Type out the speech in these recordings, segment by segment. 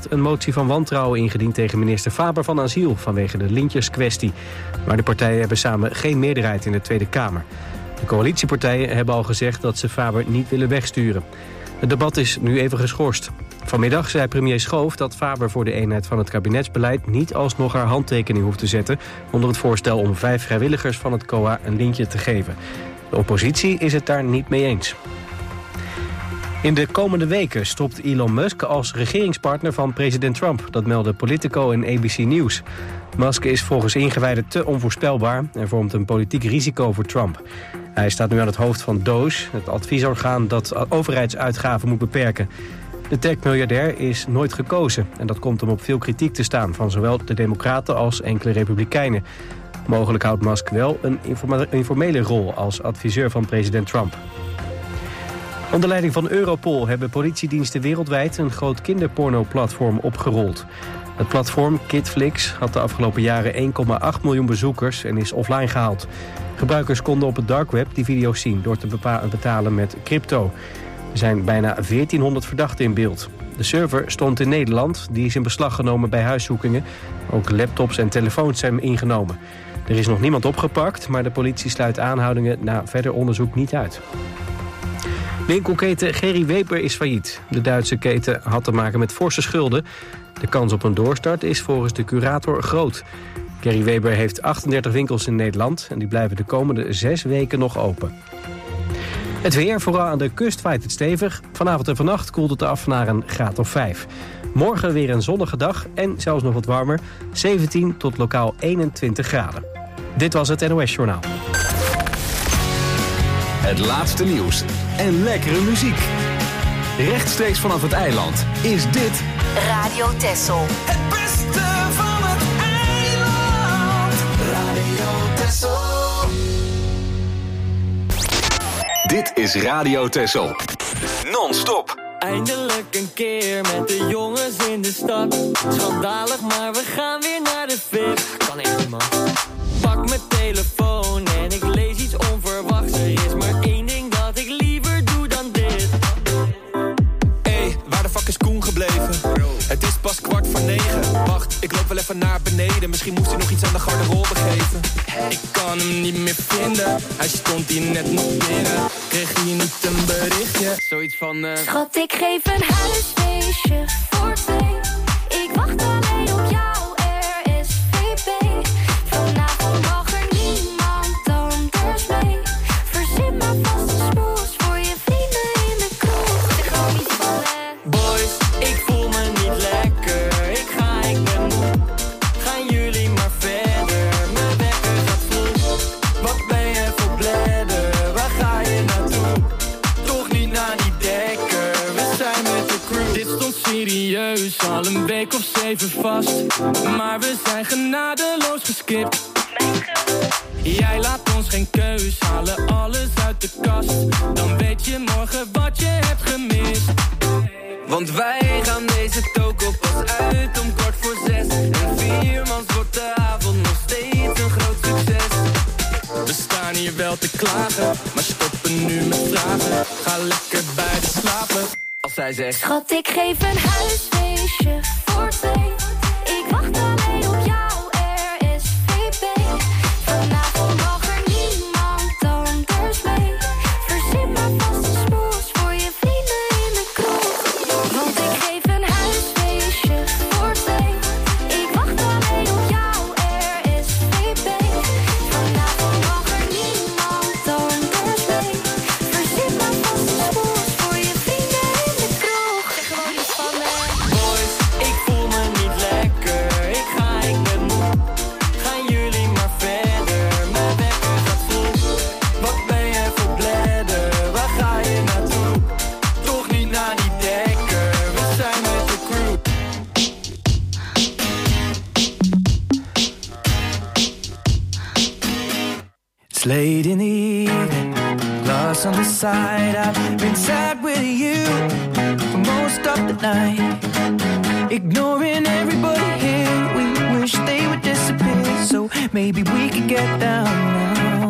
vannacht een motie van wantrouwen ingediend tegen minister Faber van Asiel vanwege de lintjeskwestie. Maar de partijen hebben samen geen meerderheid in de Tweede Kamer. De coalitiepartijen hebben al gezegd dat ze Faber niet willen wegsturen. Het debat is nu even geschorst. Vanmiddag zei premier Schoof dat Faber voor de eenheid van het kabinetsbeleid niet alsnog haar handtekening hoeft te zetten onder het voorstel om 5 vrijwilligers van het COA een lintje te geven. De oppositie is het daar niet mee eens. In de komende weken stopt Elon Musk als regeringspartner van president Trump. Dat melden Politico en ABC News. Musk is volgens ingewijden te onvoorspelbaar en vormt een politiek risico voor Trump. Hij staat nu aan het hoofd van DOGE, het adviesorgaan dat overheidsuitgaven moet beperken. De tech-miljardair is nooit gekozen en dat komt hem op veel kritiek te staan van zowel de Democraten als enkele Republikeinen. Mogelijk houdt Musk wel een informele rol als adviseur van president Trump. Onder leiding van Europol hebben politiediensten wereldwijd een groot kinderporno-platform opgerold. Het platform Kidflix had de afgelopen jaren 1,8 miljoen bezoekers en is offline gehaald. Gebruikers konden op het dark web die video's zien door te betalen met crypto. Er zijn bijna 1400 verdachten in beeld. De server stond in Nederland, die is in beslag genomen bij huiszoekingen. Ook laptops en telefoons zijn ingenomen. Er is nog niemand opgepakt, maar de politie sluit aanhoudingen na verder onderzoek niet uit. Winkelketen Gerry Weber is failliet. De Duitse keten had te maken met forse schulden. De kans op een doorstart is volgens de curator groot. Gerry Weber heeft 38 winkels in Nederland en die blijven de komende 6 weken nog open. Het weer, vooral aan de kust, waait het stevig. Vanavond en vannacht koelt het af naar een graad of 5. Morgen weer een zonnige dag en zelfs nog wat warmer. 17 tot lokaal 21 graden. Dit was het NOS Journaal. Het laatste nieuws en lekkere muziek. Rechtstreeks vanaf het eiland is dit Radio Texel. Het beste van het eiland. Radio Texel. Dit is Radio Texel. Non-stop. Eindelijk een keer met de jongens in de stad. Schandalig, maar we gaan weer naar de VIP. Kan echt niet, man. Pak mijn telefoon en ik lees iets onverwachts. Er is maar één ding dat ik liever doe dan dit. Hey, waar de fuck is Koen gebleven? Het is pas 8:45. Wacht, ik loop wel even naar beneden. Misschien moest hij nog iets aan de garderobe geven. Ik kan hem niet meer vinden. Hij stond hier net nog binnen. Kreeg hij niet een berichtje? Zoiets van Schat, ik geef een huisfeestje voor 2. Ik wacht alleen op jou, RSVP. Vanavond mag er niemand anders mee. Verzin maar vast een smoes voor je vrienden in de kroeg. Zeg gewoon niet van Boys, ik voel me niet lekker. Ik ben moe. Gaan jullie maar verder. Mijn wekker gaat vroeg. Wat ben je voor bladder? Waar ga je naartoe? Toch niet naar die dekker. We zijn met de crew. Dit stond serieus al een week of 7 vast. Maar we zijn genadeloos geskipt. Jij laat ons geen keus, halen alles uit de kast. Dan weet je morgen wat je hebt gemist. Want wij gaan deze toko pas uit om 6:15. En 4 mans wordt de avond nog steeds een groot succes. We staan hier wel te klagen, maar stoppen nu met vragen. Ga lekker bij de slapen. Als zij zegt Schat, ik geef een huisfeestje voor 2. Ik wacht alleen op jou, RSVP. Vanavond mag er niemand anders mee. Verzin maar vast een smoes voor je vrienden in de kroeg. Want ik geef een huisfeestje voor 2. Ik wacht alleen op jou, RSVP. Vanavond mag er niemand anders mee. Verzin maar vast een smoes voor je vrienden in de kroeg. Zeg gewoon iets van Boys, ik voel me niet lekker. Ik ben moe. Gaan jullie maar verder. Mijn wekker gaat vroeg. Wat ben je voor bladder? Waar ga je naartoe? Toch niet naar die dekker. We zijn met de crew. It's late in the evening, glass on the side. I've been sad with you for most of the night. Ignoring everybody here, we wish they would disappear. So maybe we could get down now.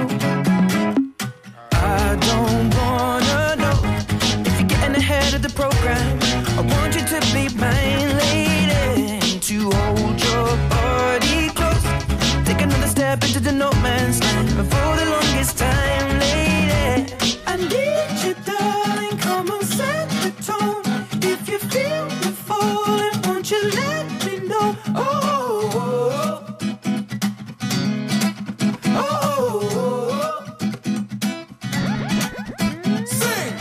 I don't wanna know if you're getting ahead of the program. I want you to be mine. you let me know? Oh, oh, oh, oh, oh. Sing.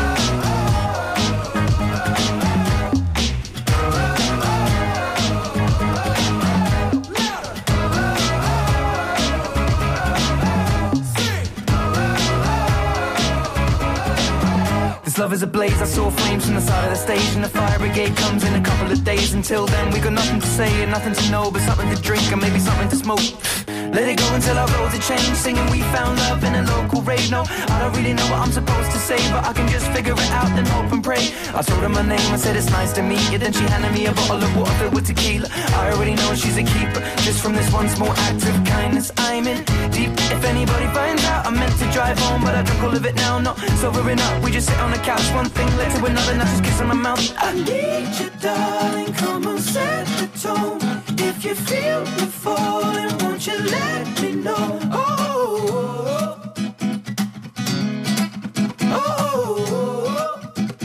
This love is ablaze, I saw flames from the side of the stage, and the fire brigade comes in a couple of days. Until then we got nothing to say and nothing to know, but something to drink and maybe something to smoke. Let it go until our roads are changed, singing we found love in a local rave. No, I don't really know what I'm supposed to say, but I can just figure it out and hope and pray. I told her my name, I said it's nice to meet you. Then she handed me a bottle of water filled with tequila. I already know she's a keeper, just from this one small act of kindness. I'm in deep, if anybody finds out. I meant to drive home, but I drunk all of it now. Not sobering up, we just sit on the couch. One thing led to another, now just kiss on my mouth. I need you, darling, come on, set the tone. If you feel me falling, won't you let me know? Oh, oh, oh.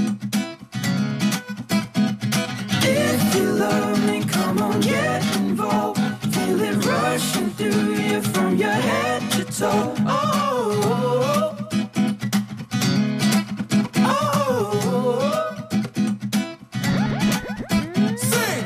If you love me, come on, get involved. Feel it rushing through you from your head to toe. Oh, oh, oh, oh. Sing.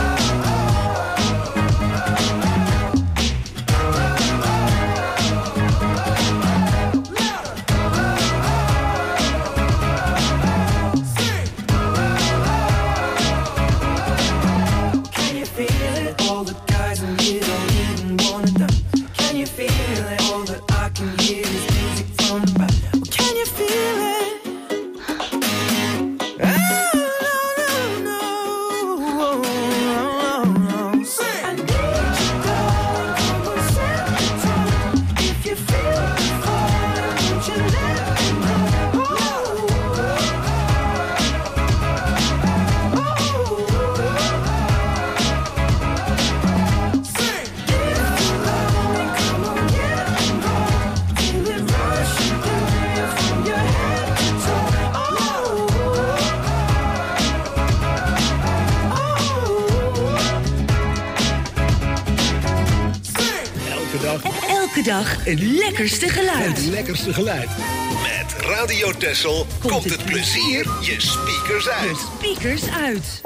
Dag het lekkerste geluid. Het lekkerste geluid. Met Radio Texel komt het plezier je speakers uit. Je speakers uit.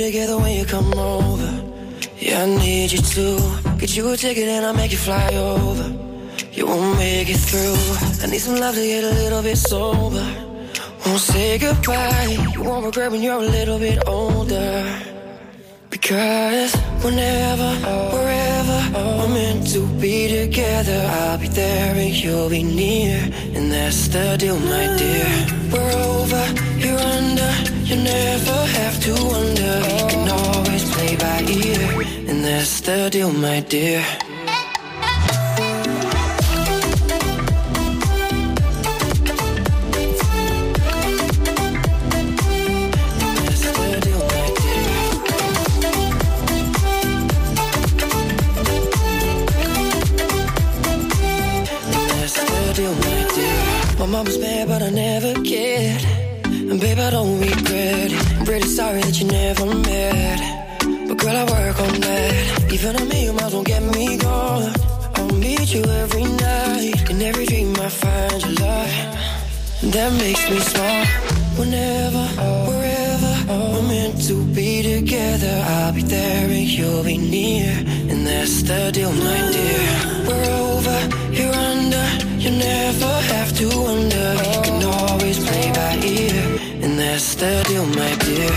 together when you come over. Yeah, I need you to get you a ticket and I'll make you fly over. You won't make it through. I need some love to get a little bit sober. Won't say goodbye. You won't regret when you're a little bit older. Because whenever, wherever we're meant to be together, I'll be there and you'll be near. And that's the deal, my dear. We're over, you're under. You never have to wonder. You can always play by ear. And that's the deal, my dear. My mama's mad, but I never cared. And babe, I don't regret it. I'm pretty sorry that you never met. But girl, I work on that. Even a million miles won't get me going. I'll meet you every night. In every dream I find your love. That makes me smile. Whenever, wherever we're meant to be together, I'll be there and you'll be near. And that's the deal, my dear. We're over, you're under. You never have to wonder. You can always play by ear. And that's the deal, my dear.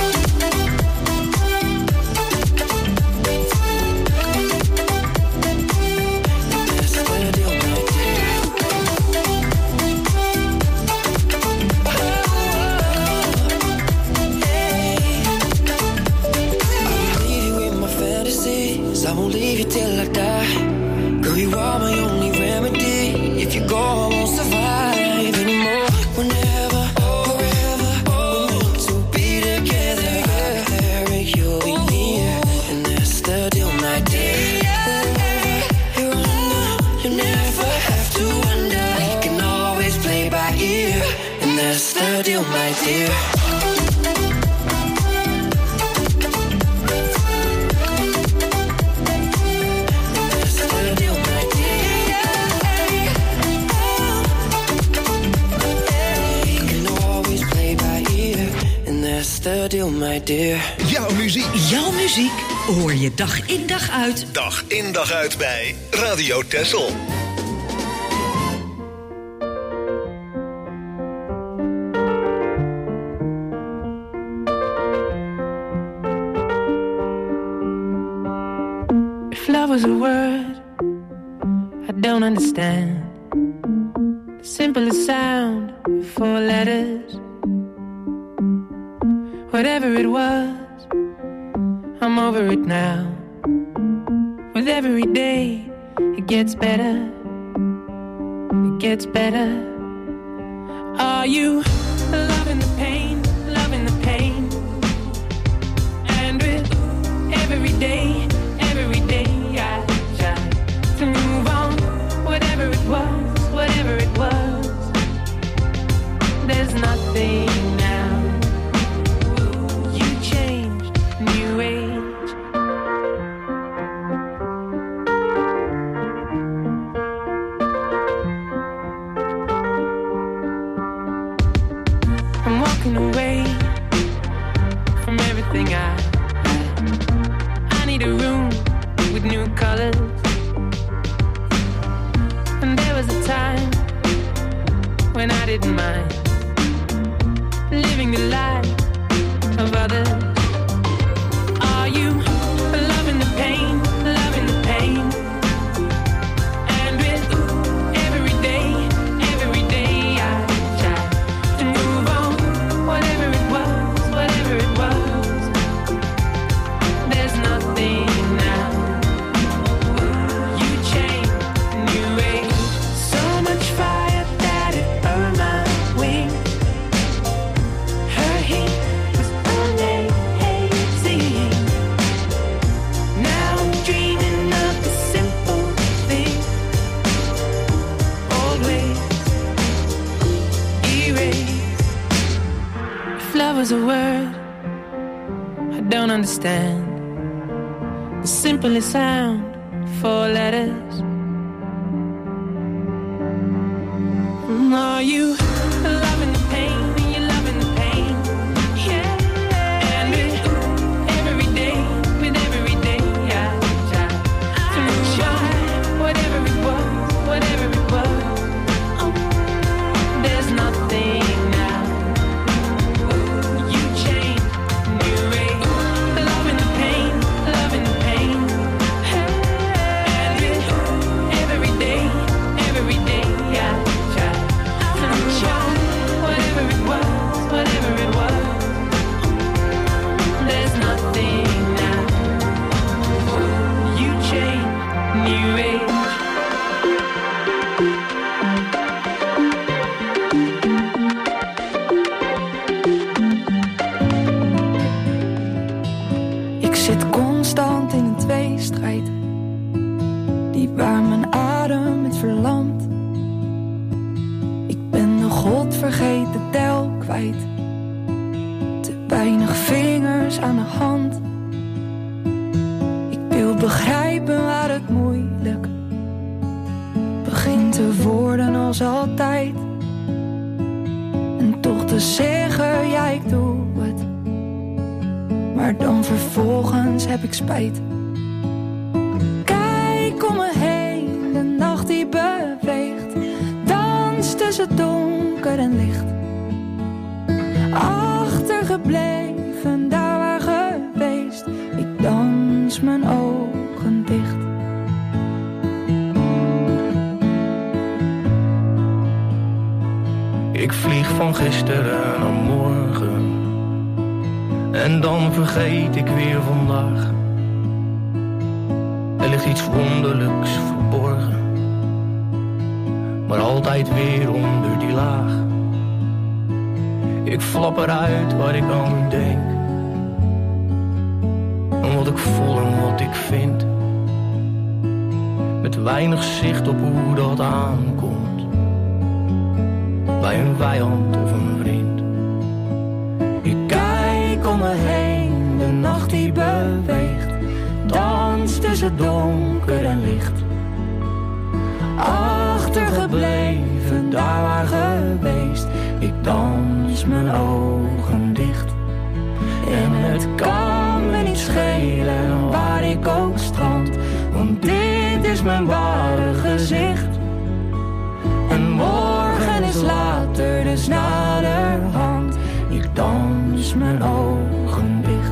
I won't leave you till I die. Girl, you are my only remedy. If you go, I won't survive anymore. Whenever, wherever we're meant to be together, yeah, there and you'll be near. And that's the deal, my dear. Wherever you're under, you never have to wonder. You can always play by ear. And that's the deal, my dear. The deal, my dear. Jouw muziek. Jouw muziek hoor je dag in dag uit. Dag in dag uit bij Radio Texel. If love was a word I don't understand, the simplest sound, 4 letters. Whatever it was, I'm over it now. With every day, it gets better. It gets better. Are you loving the pain, loving the pain? And with every day I try to move on. Whatever it was, there's nothing now. New age. I'm walking away from everything I need a room with new colors. And there was a time when I didn't mind living the life of others. You loving the pain, loving the pain. And with every day I try to move on. Whatever it was, there's nothing now. You changed, new age. So much fire that it burned my wings. Her heat was amazing. Was a word I don't understand. The simplest sound, 4 letters. Are you loving the pain? Are you loving the pain? Yeah. And with spijt. Te weinig vingers aan de hand. Ik wil begrijpen waar het moeilijk begint te worden als altijd. En toch te zeggen, ja ik doe het. Maar dan vervolgens heb ik spijt. Kijk om me heen, de nacht die beweegt. Dans tussen donker en licht. Achtergebleven, daar waar geweest. Ik dans mijn ogen dicht. Ik vlieg van gisteren naar morgen. En dan vergeet ik weer vandaag. Er ligt iets wonderlijks verborgen. Maar altijd weer onder die laag. Ik flap eruit waar ik aan denk. En wat ik voel en wat ik vind. Met weinig zicht op hoe dat aankomt. Bij een vijand of een vriend. Ik kijk om me heen, de nacht die beweegt. Dans tussen donker en licht. Achtergebleven, daar waar geweest. Ik dans mijn ogen dicht. En het kan me niet schelen waar ik ook strand. Want dit is mijn ware gezicht. En morgen is later, dus naderhand. Ik dans mijn ogen dicht.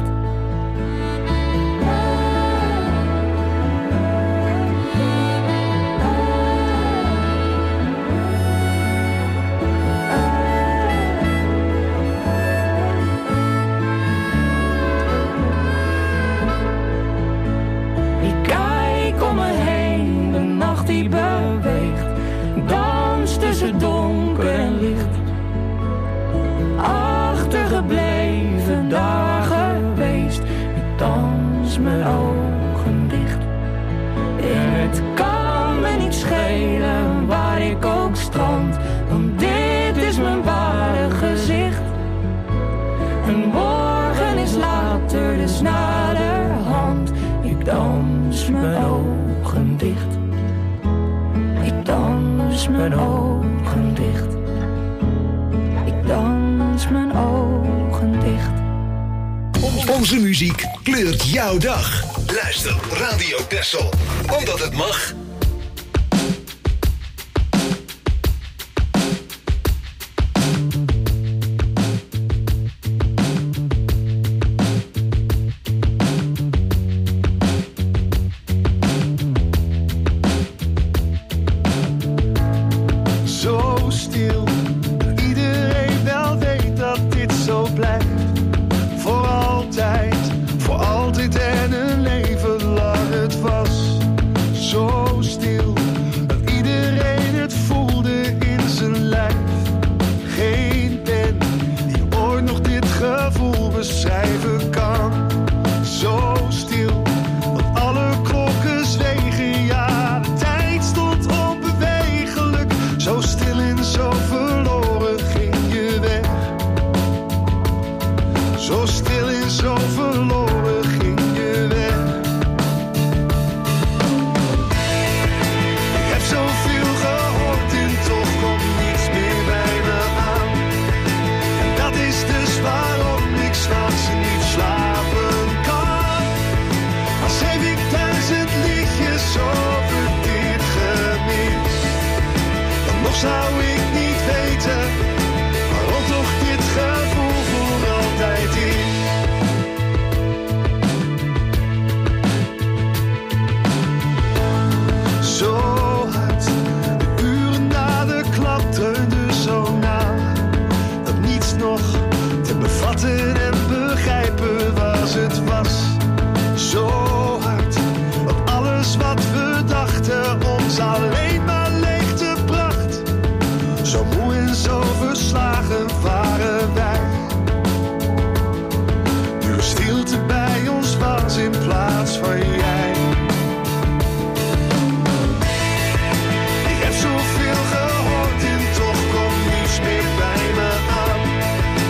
Ik kijk om me heen, de nacht die beweegt. Dans tussen donker en licht. Achtergebleven, daar geweest. Ik dans mijn ogen dicht. En het kan me niet schelen waar ik ook strand. Want dit is mijn ware gezicht. En morgen is later, dus naderhand. Ik dans mijn ogen dicht. Ik dans mijn ogen dicht. Ik dans mijn ogen dicht. Onze muziek kleurt jouw dag. Luister Radio Texel, omdat het mag. Zo stil, dat iedereen wel weet dat dit zo blijft. Voor altijd en een leven lang het was. Zo stil, dat iedereen het voelde in zijn lijf. Geen pen die ooit nog dit gevoel beschrijven kan. Zo stil, dat alle klokken zwegen, ja, de tijd stond onbewegelijk. Zo stil en zo verloren ging je weg. Zo stil en zo verloren ging je weg. Ik heb zoveel gehoord en toch komt niets meer bij me aan. En dat is dus waarom ik 's nachts niet slapen kan. Al schreef ik 1000 liedjes over dit gemis, dan nog zou ik niet weten waarom toch dit gevoel voor altijd is. Zo hard, de uren na de klap dreunden zo na, dat niets nog te bevatten en begrijpen was het was. Zo hard, dat alles wat we dachten ons alleen maar leegte bracht. Zo moe en zo verslagen waren wij. Nu er stilte bij ons was in plaats van jij. Ik heb zoveel gehoord en toch komt niets meer bij me aan.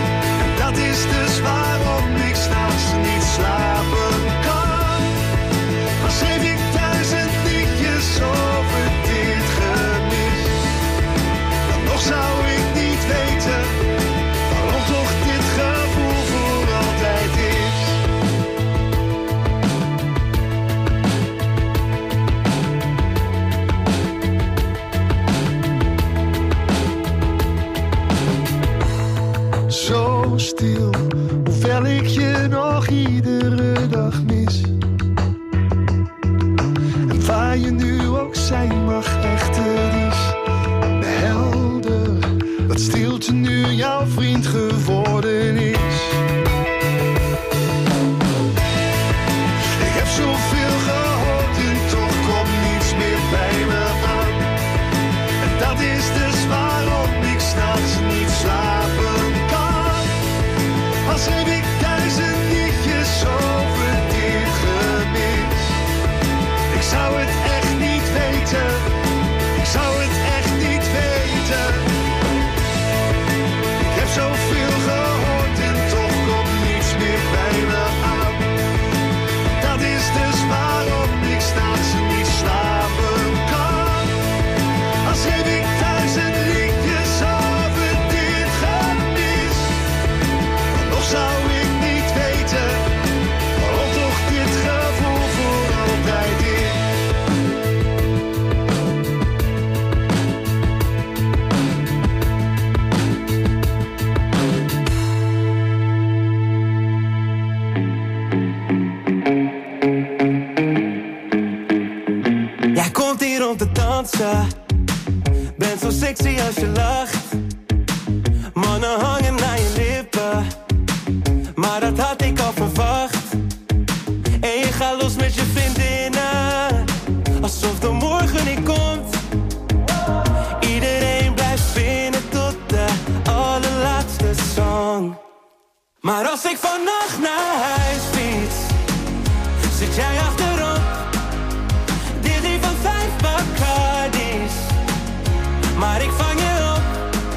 dansen. Ben zo sexy als je lacht. Mannen hangen naar je lippen, maar dat had ik al verwacht. En je gaat los met je vriendinnen, alsof de morgen niet komt. Iedereen blijft binnen tot de allerlaatste song. Maar als ik vannacht naar huis fiets, zit jij achterop. Dizzy van 5 Bacardis, maar ik vang je op.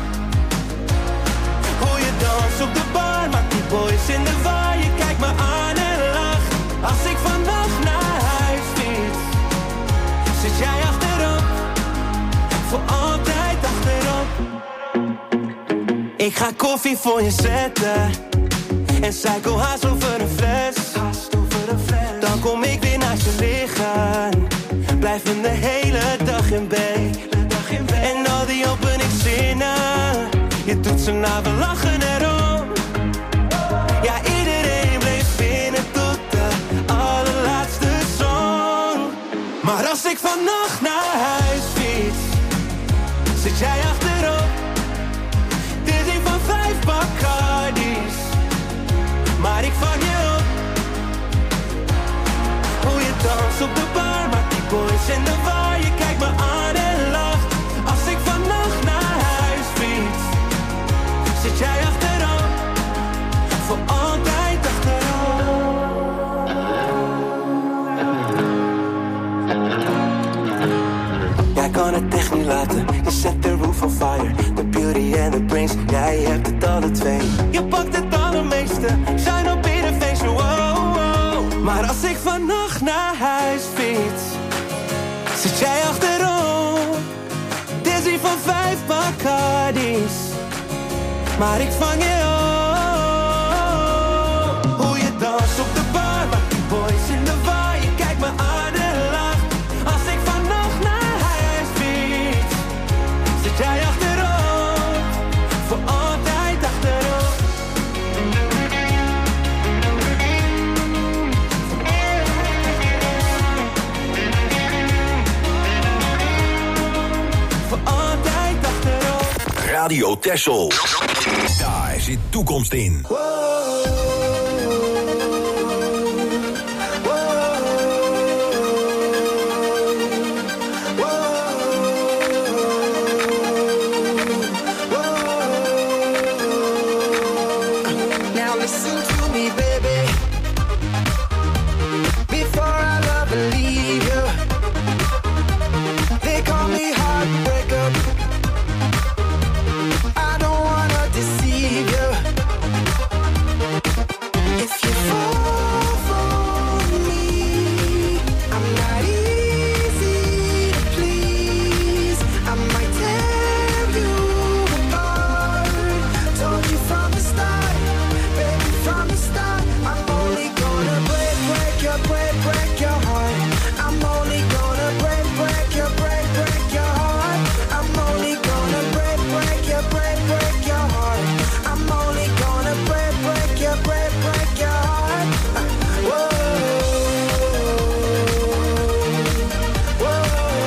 Hoe je danst op de bar, maakt die boys in de war. Je kijkt me aan en lacht. Als ik vannacht naar huis fiets, zit jij achterop. Voor altijd achterop. Ik ga koffie voor je zetten en suikerhaas over een fles. Dan kom ik weer naast je liggen, blijven de hele dag in bed. En al die openingszinnen, je doet ze na, we lachen erom. Ja, iedereen bleef binnen tot de allerlaatste song. Maar als ik vannacht naar huis fiets, zit jij achterop. Dizzy van 5 Bacardis, maar ik vang je op. Hoe je danst op de bar, maakt die boys in de war. Je kijkt me aan en lacht. Als ik vannacht naar huis fiets, zit jij achterop. Voor altijd achterop. Jij kan het echt niet laten, je zet de roof on fire. The beauty and the brains, jij hebt het alle twee. Je pakt het allermeeste, shine op ieder feestje, wow, wow. Maar als ik vannacht naar huis fiets, zit jij achterop. Dizzy van 5 Bacardis, maar ik vang je op. Hoe je danst op de bar, maakt die boys in de war. Je kijkt me aan en lacht. Als ik vannacht naar huis fiets, zit jij achterop. Voor altijd achterop. Voor altijd achterop. Radio Texel. Daar zit toekomst in. Now listen to me, baby. Before I love and leave you, they call me heartbreaker. I don't wanna deceive you. If you fall for me, I'm not easy to please. I might tear you apart. Told you from the start, baby, from the start. I'm only gonna break your heart. I'm only gonna break your heart. I'm only gonna break your heart. I'm only gonna break your heart. Whoa, whoa.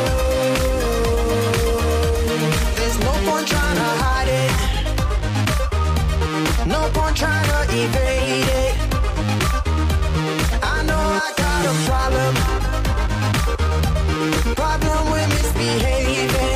There's no point trying to hide it. No point trying to evade it. I know I got a problem with misbehaving.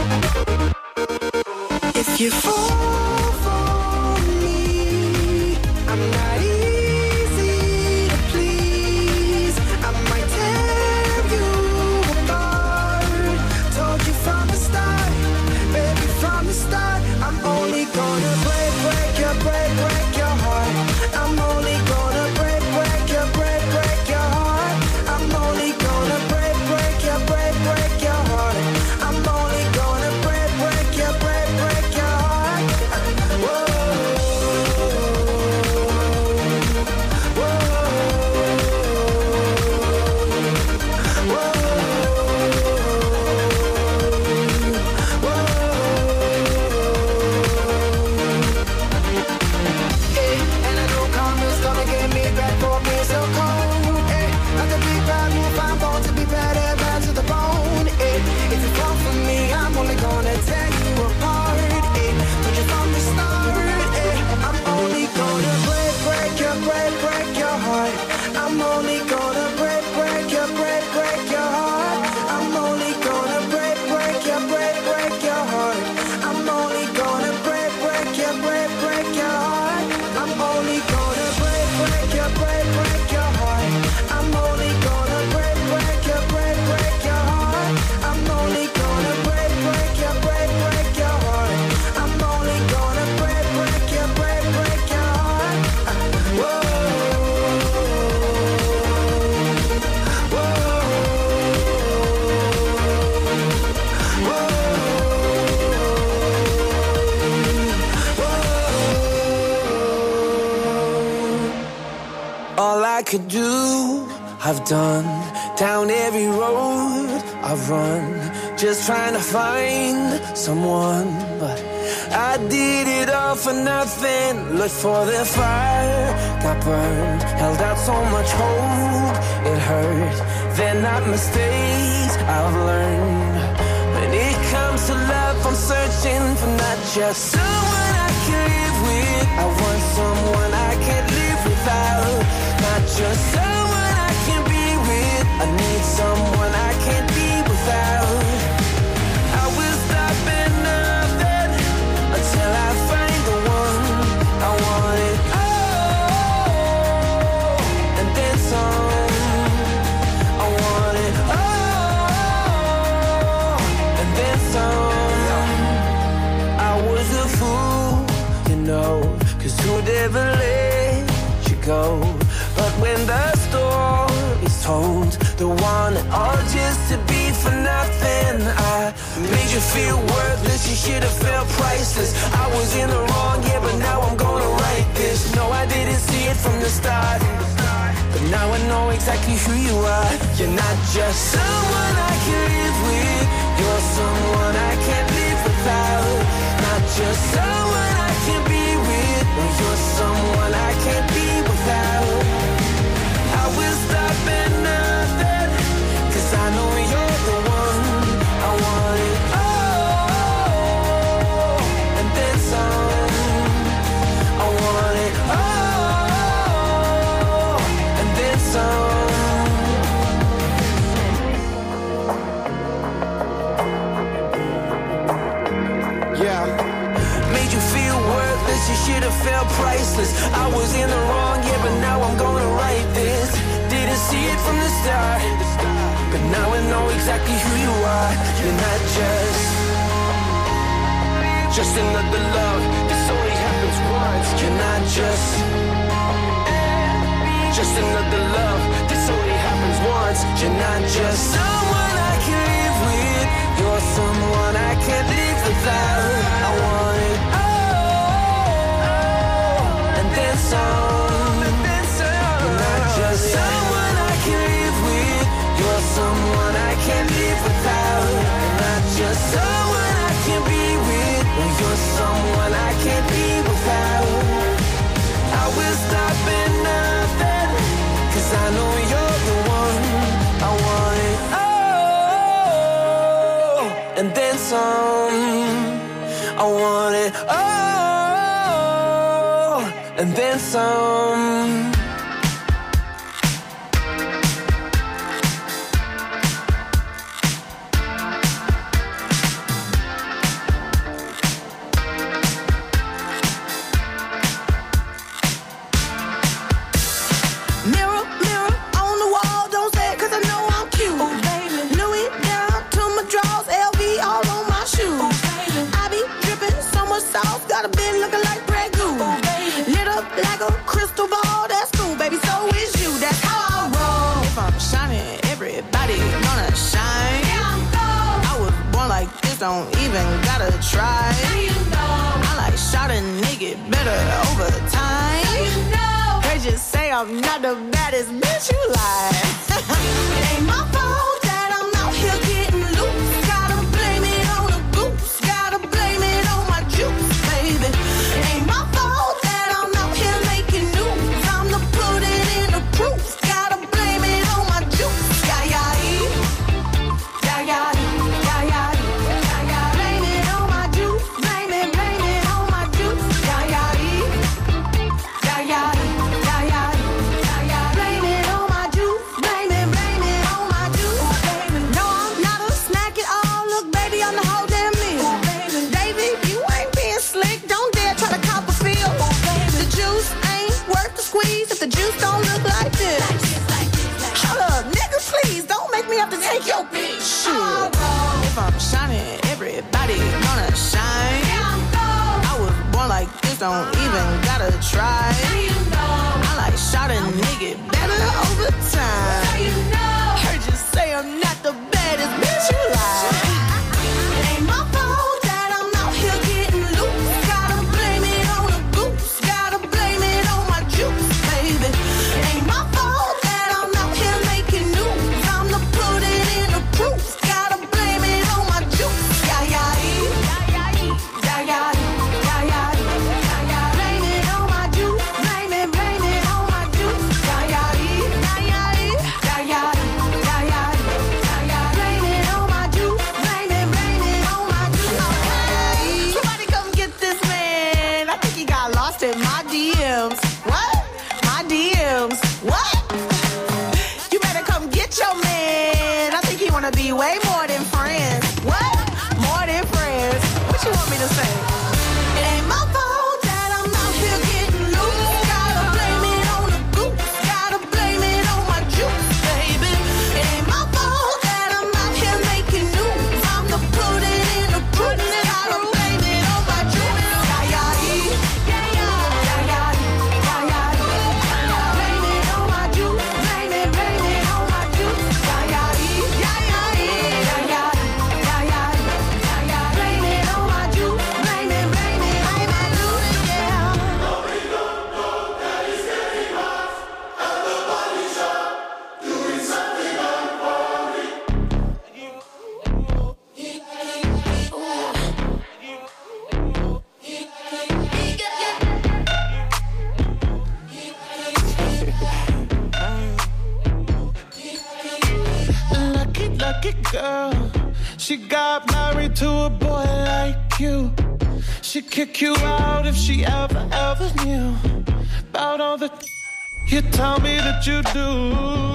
If you fall for me, I'm not easy to please. I might tear you apart. Told you from the start, baby, from the start. I'm only gonna break your heart. I'm only gonna break your heart. I'm only gonna break your heart. I'm only gonna break your heart. I've done, down every road I've run, just trying to find someone, but I did it all for nothing. Looked for the fire, got burned, held out so much hope, it hurt. They're not mistakes I've learned. When it comes to love, I'm searching for not just someone I can live with. I want someone I can't live without. Not just someone I can be with. I need someone I can't be without. I will stop at nothing until I find the one. I want it all, and then some. I want it all, and then some. I was a fool, you know, 'cause who'd ever let you go? But when the story's told, the one all just to be for nothing. I made you feel worthless, you should have felt priceless. I was in the wrong, yeah, but now I'm gonna write this. No, I didn't see it from the start, but now I know exactly who you are. You're not just someone I can live with. You're someone I can't live without. Not just someone I can be with. Well, you're someone I can't be without. I will stop at nothing, 'cause I know you're the one. I want it all, and then some. I want it all, and then some. Yeah. Made you feel worthless, you should have felt priceless. I was in the wrong, yeah, but now I'm gonna write this. Didn't see it from the start, but now I know exactly who you are. You're not just another love. This only happens once. You're not just another love. This only happens once. You're not just someone I can live with. You're someone I can't live without. I want it all, and then some. You're not just someone I can live with. You're someone I can't live without. You're not just someone I can be with. Well, you're someone I can't be without. I will stop at nothing, 'cause I know you're the one. I want it all, and then some. I want it all, and then some. Mirror, mirror on the wall, don't say it 'cause I know I'm cute. Oh, baby. Louis down to my drawers, LV all on my shoes. Oh, baby. I be dripping so much sauce, got a bin looking like Grey Goose. Oh, baby. Lit up like a crystal ball, that's cool, baby, so is you, that's how I roll. If I'm shining, everybody gonna shine. Yeah, I'm gold. I was born like this, don't even gotta try. Now you know. I like shot a nigga better over time. Now you know. They just say I'm not the baddest bitch, you lie. It ain't my fault that I'm out here getting loose. Gotta blame it on the goose. Gotta blame it on my juice, baby. It ain't my fault that I'm out here making news. I'm the put it in the proof. Gotta blame it on my juice. Yeah, yeah, yeah, yeah, yeah, yeah, yeah. Blame it on my juice. Blame it on my juice. Yeah, yeah, yeah, yeah, yeah, yeah. Blame it on my juice. Blame it on my juice. No, I'm not a snack at all. Look, baby, I'm the whole damn meal. David, you ain't being slick. Don't dare try to cop a feel. The juice ain't worth the squeeze if the juice don't look like this. Hold up, nigga, please don't make me have to take your bitch. Shit. If I'm shining, everybody gonna shine. Yeah, I'm gold. I was born like this, don't even gotta try. Now you know. I like shot a nigga better over time. Now you know. Heard you say I'm not the baddest bitch, you lie. It ain't my fault that I'm out here getting loose. Gotta blame it on the goose. Gotta blame it on my juice, baby. It ain't my fault that I'm out here making got married to a boy like you, she'd kick you out if she ever knew about all the you tell me that you do.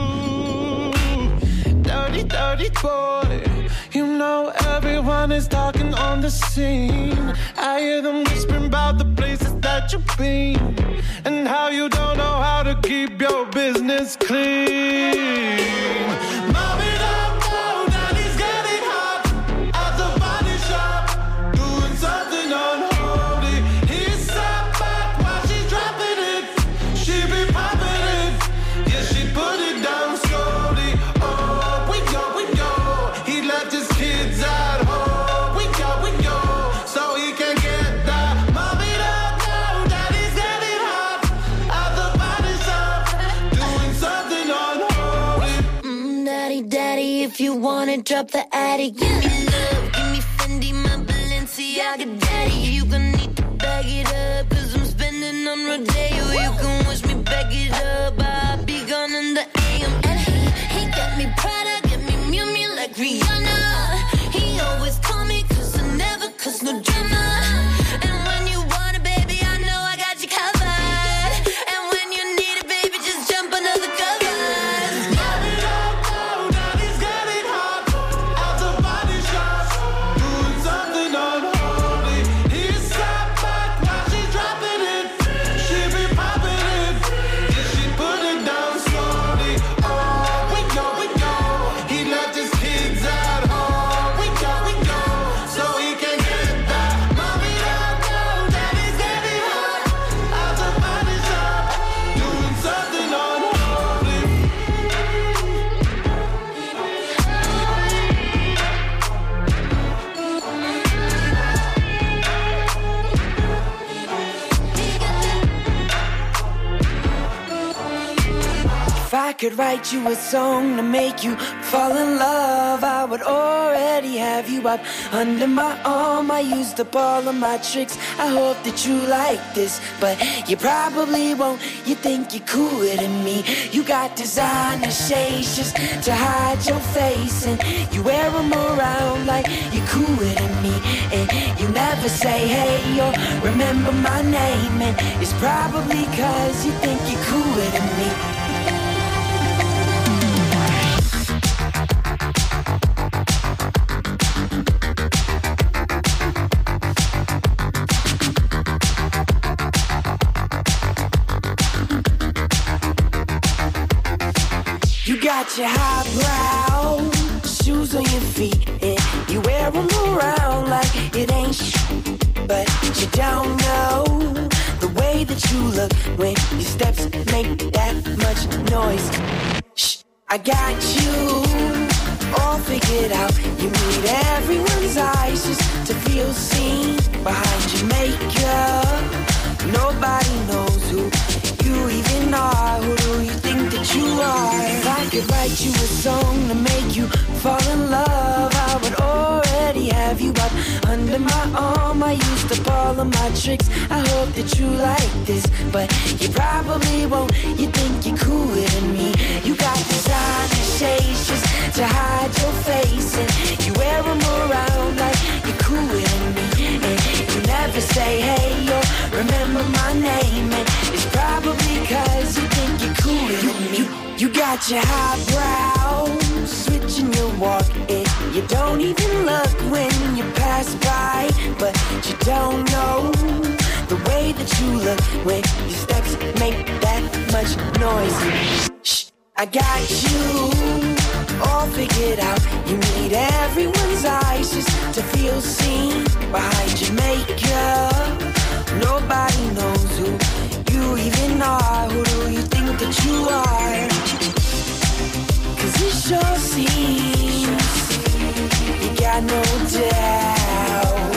Dirty, dirty boy. You know everyone is talking on the scene. I hear them whispering about the places that you've been and how you don't know how to keep your business clean. Mommy, don't go, daddy's getting hot at the body shop, doing something unholy. He sat back while she's dropping it. She be popping it, yeah, she put it down slowly. Oh, we go. He left his kids at home. We go, so he can get that. Mommy, don't go, daddy's getting hot at the body shop, doing something unholy. Daddy, if you wanna drop the attic, give me love, give me Fendi, my Balenciaga daddy. You gon' need to bag it up, cause I'm spending on Rodeo. You can wish me back it up, I'll be gone in the AM. And he got me Prada, get me Miu Miu like Rihanna. He always call me cause I never cause no drama. And when you want it, baby, I know I got you covered. And when you need it, baby, just jump under the covers. Mommy, don't go, daddy's getting hot at the body shop, doing something unholy. He sat back while she's dropping it. She be popping it, yeah, she put it down slowly. Oh, we go. He left his kids at home. We go, so he can get that. Mommy, don't go, daddy's getting hot at the body shop, doing something unholy. If I could write you a song to make you fall in love, I would already have you up under my arm. I used up all of my tricks, I hope that you like this, but you probably won't. You think you're cooler than me. You got designer shades just to hide your face, and you wear them around like you're cooler than me. And you never say hey or remember my name, and it's probably cause you think you're cooler than me. You got your highbrow shoes on your feet, and you wear them around like it ain't but you don't know the way that you look when your steps make that much noise. Shh, I got you all figured out. You need everyone's eyes just to feel seen behind your makeup. Nobody knows who you even are. Who do you think that you are? If I could write you a song to make you fall in love, I would already have you up under my arm. I used up all of my tricks, I hope that you like this, but you probably won't. You think you're cooler than me. You got designer shades just to hide your face, and you wear them around like you're cooler than me. And you never say hey or remember my name, and it's probably cause you think you're cooler than me. You got your highbrow switching your walk, and you don't even look when you pass by, but you don't know the way that you look when your steps make that much noise. Shh, I got you all figured out. You need everyone's eyes just to feel seen behind your makeup. Nobody knows who you even are. Who do you think that you are? Cause it sure seems you got no doubt,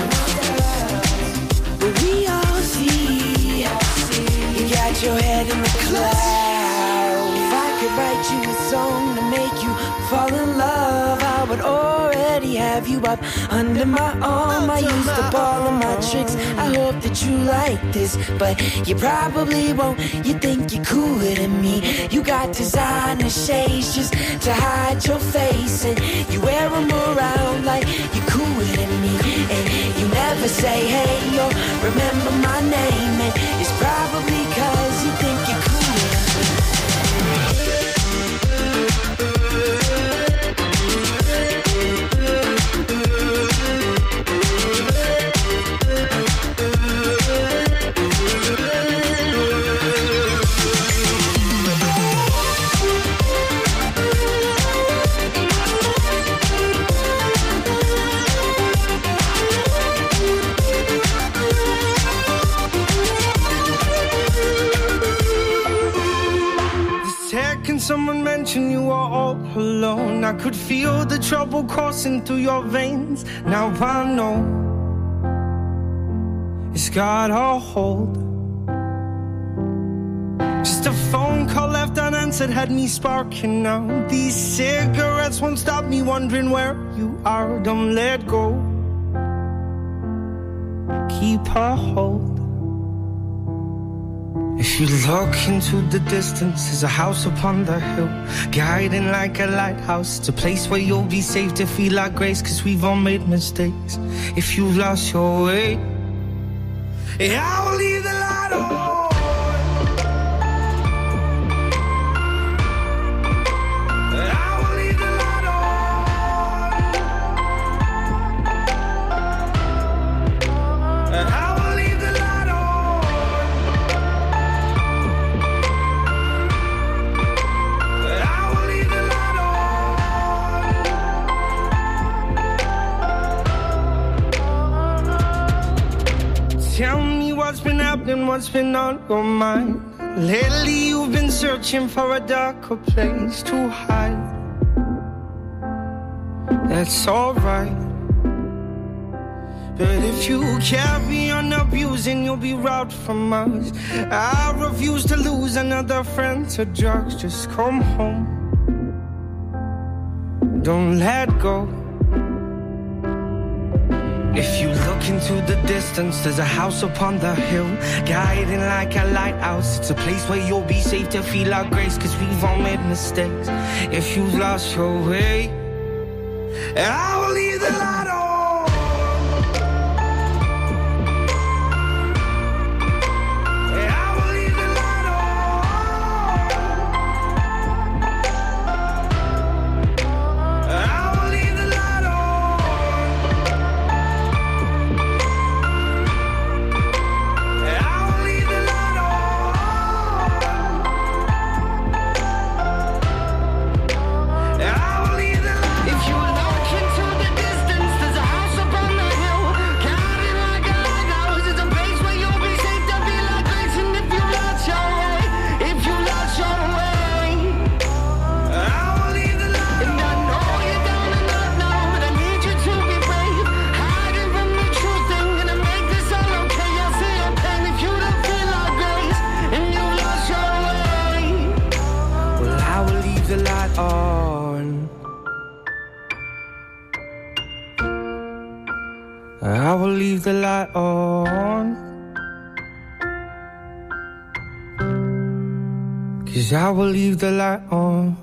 but we all see you got your head in the clouds. If I could write you a song to make you fall in love, I would already have have you up under my arm. I used up all of my tricks. I hope that you like this, but you probably won't. You think you're cooler than me. You got designer shades just to hide your face, and you wear them around like you're cooler than me. And you never say hey or remember my name, and it's probably 'cause you think you're cooler. Someone mentioned you are all alone. I could feel the trouble coursing through your veins. Now I know it's got a hold. Just a phone call left unanswered had me sparking now. These cigarettes won't stop me wondering where you are. Don't let go. Keep a hold. If you look into the distance, there's a house upon the hill, guiding like a lighthouse. It's a place where you'll be safe to feel our grace, 'cause we've all made mistakes. If you've lost your way, yeah, I will leave the light on. Tell me what's been happening, what's been on your mind. Lately you've been searching for a darker place to hide. That's alright, but if you carry on abusing, you'll be robbed from us. I refuse to lose another friend to drugs. Just come home, don't let go. If you look into the distance, there's a house upon the hill, guiding like a lighthouse. It's a place where you'll be safe to feel our grace, 'cause we've all made mistakes. If you've lost your way, I will leave the light on. I will leave the light on, 'cause I will leave the light on.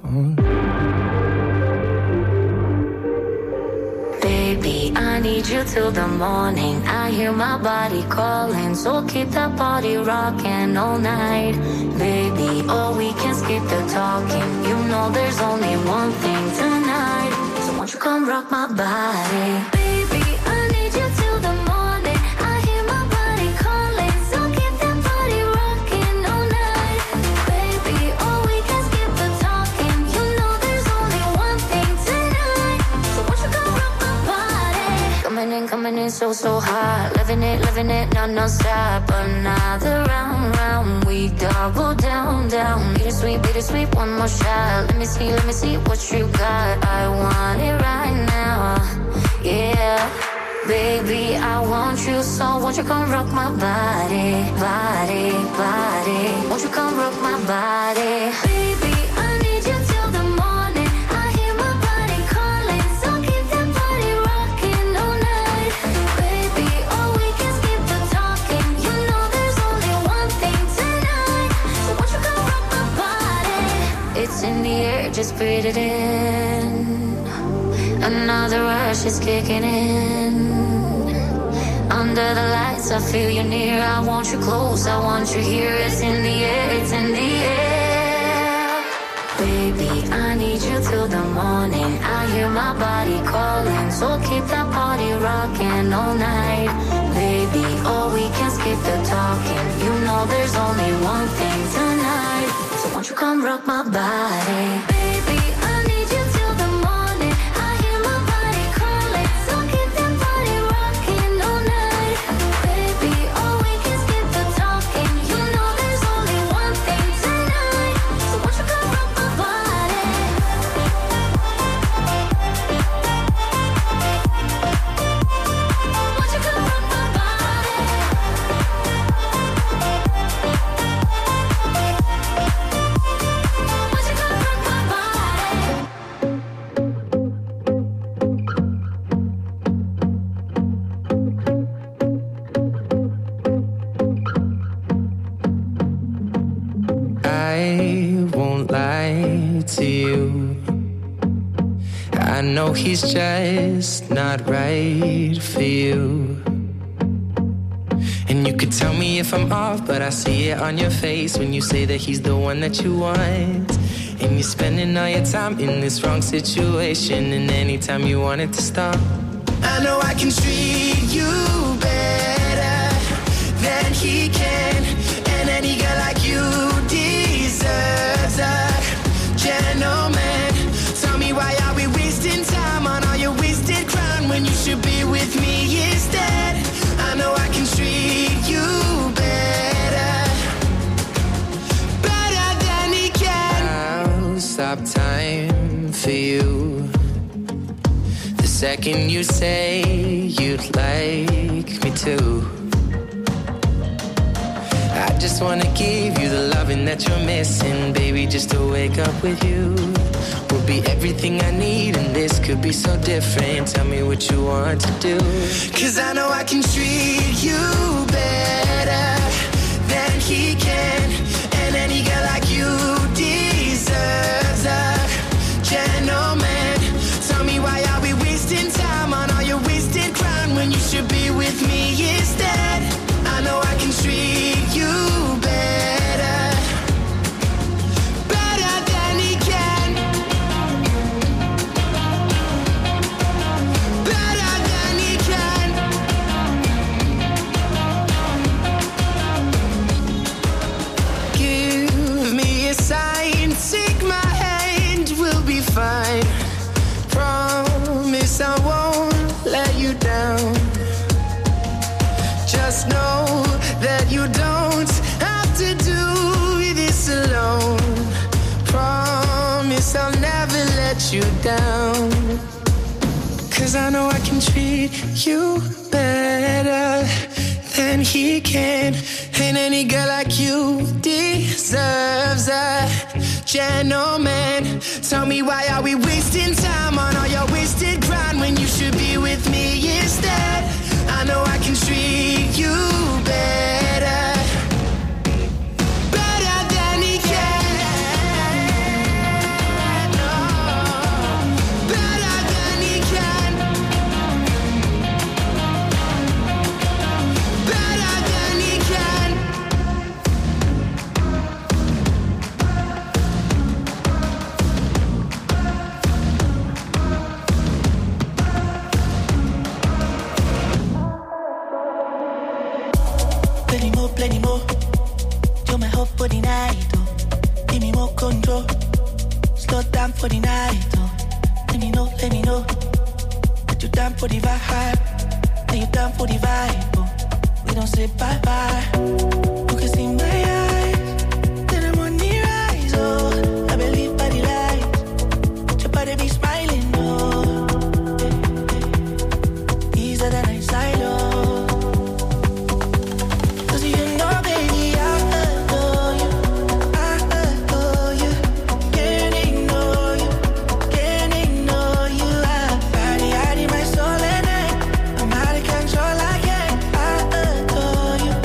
Baby, I need you till the morning. I hear my body calling, so keep that body rocking all night. Baby, oh, we can skip the talking. You know there's only one thing tonight, so won't you come rock my body? Baby, I need you till the morning. I hear my body calling, so keep that body rocking all night. Baby, oh, we can skip the talking. You know there's only one thing tonight, so won't you come rock my body? Coming in so hot. Living it, no stop. Another round, we double down. Bittersweet, one more shot. Let me see what you got. I want it right now, yeah. Baby, I want you, so won't you come rock my body? Won't you come rock my body? Baby, I need you till the morning. I hear my body calling, so keep that body rocking. let's breathe it in. Another rush is kicking in. Under the lights, I feel you near. I want you close, I want you here. It's in the air, it's in the air. Baby, I need you till the morning. I hear my body calling, so keep that party rocking all night. Baby, oh, we can skip the talking. You know there's only one thing tonight. So won't you come rock my body? Baby, I need you till the morning. I hear my body calling, so keep that body rocking all night. Baby, oh, we can skip the talking. You know there's only one thing tonight. So won't you come rock my body? Won't you come rock my body? Won't you come rock my body? I won't lie to you. I know he's just not right for you. And you could tell me if I'm off, but I see it on your face when you say that he's the one that you want. And you're spending all your time in this wrong situation, and anytime you want it to stop, I know I can treat you better than he can. And any girl like you deserves a gentleman. Tell me, why are we wasting time on all your wasted crown when you should be with me instead? I know I can treat you better, better than he can. I'll stop time for you the second you say you'd like me to. I just wanna give you the loving that you're missing, baby. Just to wake up with you will be everything I need, and this could be so different. Tell me what you want to do. 'Cause I know I can treat you better than he can. And any girl like you deserves a gentleman. Tell me, why are we wasting time on all your wasted crown when you should be with me instead? I know I can treat you better, better than he can, better than he can. Give me a sign, take my hand, we'll be fine. Promise I won't let you down. Just know that you don't have to do this alone. Promise I'll never let you down. 'Cause I know I can treat you better than he can. And any girl like you deserves a gentleman. Tell me, why are we wasting time on all your wasted grind when you should be with me instead? I know I can treat you better, better than he can. Oh, better than he can. Better than he can. Plenty more. You're my hope for the night, oh. Give me more control. Slow down for the night, oh. Let me know that you're down for the vibe. That you're down for the vibe, oh. We don't say bye-bye. You can see my eyes, then I'm on the rise, oh. I believe by the light, your body be smiling, oh. Easier than I silo. Control, I can't. I adore you.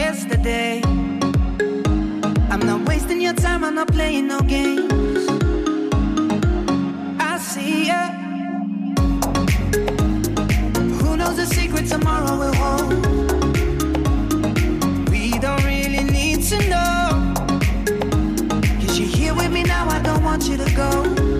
yesterday. I'm not wasting your time, I'm not playing no games. I see ya. Who knows the secret tomorrow will hold? We don't really need to know. 'Cause you're here with me now, I don't want you to go.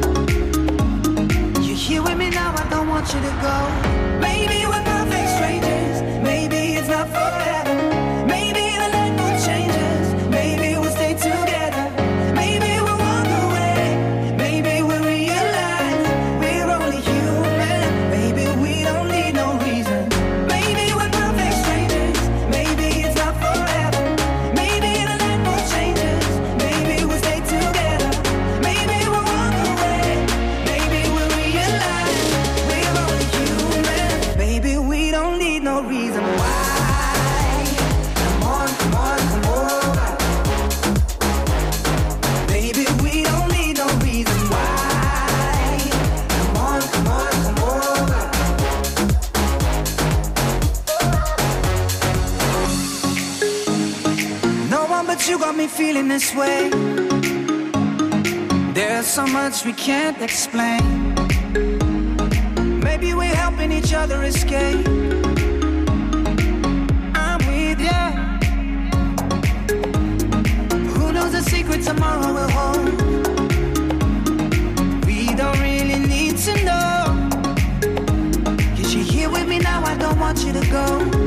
You're here with me now, I don't want you to go. Maybe we're perfect strangers, maybe it's not forever. Maybe the light will change us, maybe we'll stay together. Maybe we'll walk away, maybe we'll realize we're only human. Maybe we don't need no reason. Maybe we're perfect strangers, maybe it's not forever. Maybe the light will change us, maybe we'll stay together. Maybe we'll walk away, maybe we'll realize we're only human. Maybe we don't need no reason why. Come on, come on, come over. Baby, we don't need no reason why. Come on, come on, come over. No one but you got me feeling this way. There's so much we can't explain. Maybe we're helping each other escape. I'm with ya. Who knows the secret tomorrow will hold? We don't really need to know. 'Cause you're here with me now, I don't want you to go.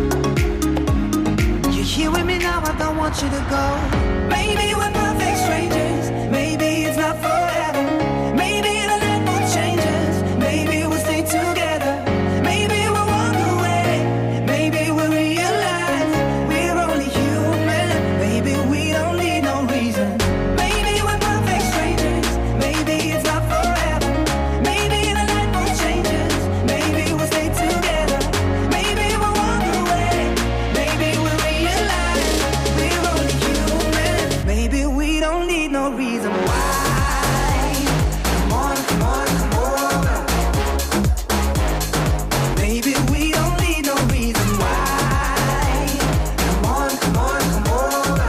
You're here with me now, I don't want you to go. Maybe we're perfect strangers, maybe it's not forever. Maybe the light will change us, maybe we'll stay together. Maybe we'll walk away, maybe we'll realize we're only human. Maybe we don't need no reason. Maybe we're perfect strangers, maybe it's not forever. Maybe the light will change us, maybe we'll stay together. Maybe we'll walk away, maybe we'll realize we're only human. Maybe we don't need no reason why. Come on, come on, come over. Maybe we don't need no reason why. Come on, come on, come over.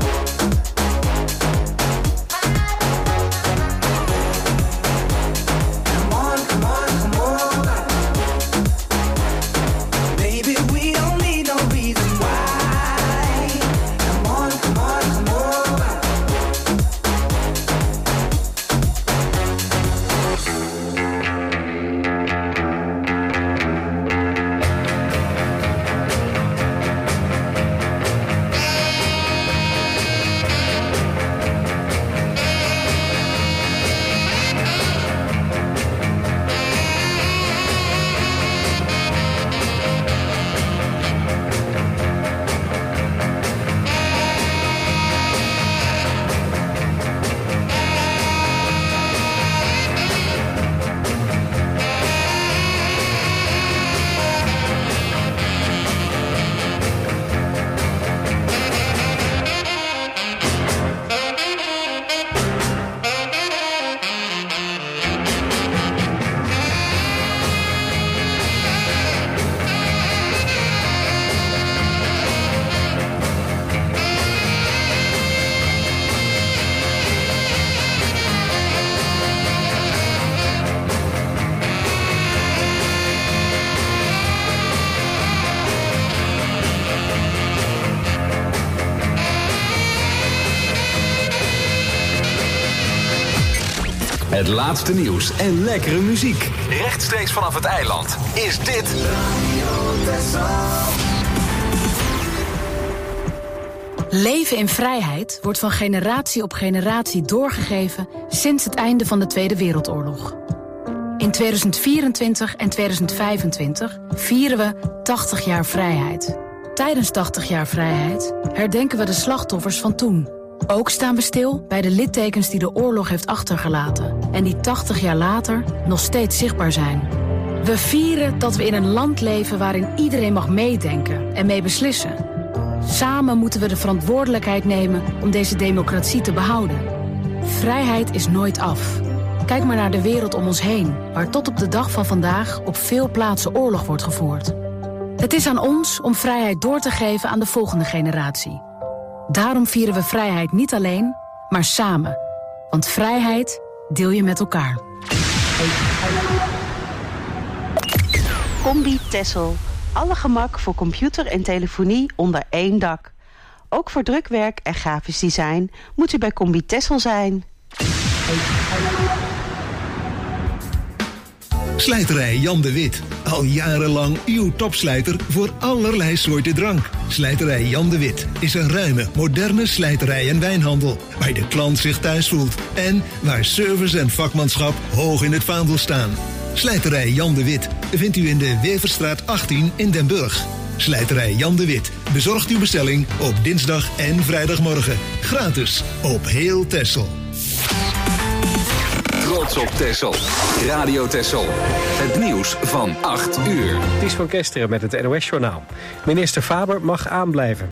Come on, come on, come over. Maybe we don't need no reason why. Come on, come on, come over. Het laatste nieuws en lekkere muziek. Rechtstreeks vanaf het eiland is dit... Leven in vrijheid wordt van generatie op generatie doorgegeven sinds het einde van de Tweede Wereldoorlog. In 2024 en 2025 vieren we 80 jaar vrijheid. Tijdens 80 jaar vrijheid herdenken we de slachtoffers van toen. Ook staan we stil bij de littekens die de oorlog heeft achtergelaten en die 80 jaar later nog steeds zichtbaar zijn. We vieren dat we in een land leven waarin iedereen mag meedenken en mee beslissen. Samen moeten we de verantwoordelijkheid nemen om deze democratie te behouden. Vrijheid is nooit af. Kijk maar naar de wereld om ons heen, waar tot op de dag van vandaag op veel plaatsen oorlog wordt gevoerd. Het is aan ons om vrijheid door te geven aan de volgende generatie. Daarom vieren we vrijheid niet alleen, maar samen. Want vrijheid deel je met elkaar. Combi Tessel. Alle gemak voor computer en telefonie onder één dak. Ook voor drukwerk en grafisch design moet u bij Combi Tessel zijn. Slijterij Jan de Wit. Al jarenlang uw topslijter voor allerlei soorten drank. Slijterij Jan de Wit is een ruime, moderne slijterij en wijnhandel. Waar de klant zich thuis voelt. En waar service en vakmanschap hoog in het vaandel staan. Slijterij Jan de Wit vindt u in de Weverstraat 18 in Den Burg. Slijterij Jan de Wit bezorgt uw bestelling op dinsdag en vrijdagmorgen. Gratis op heel Texel. Trots op Texel. Radio Texel. Het nieuws van 8 uur. Het is van Kesteren met het NOS-journaal. Minister Faber mag aanblijven.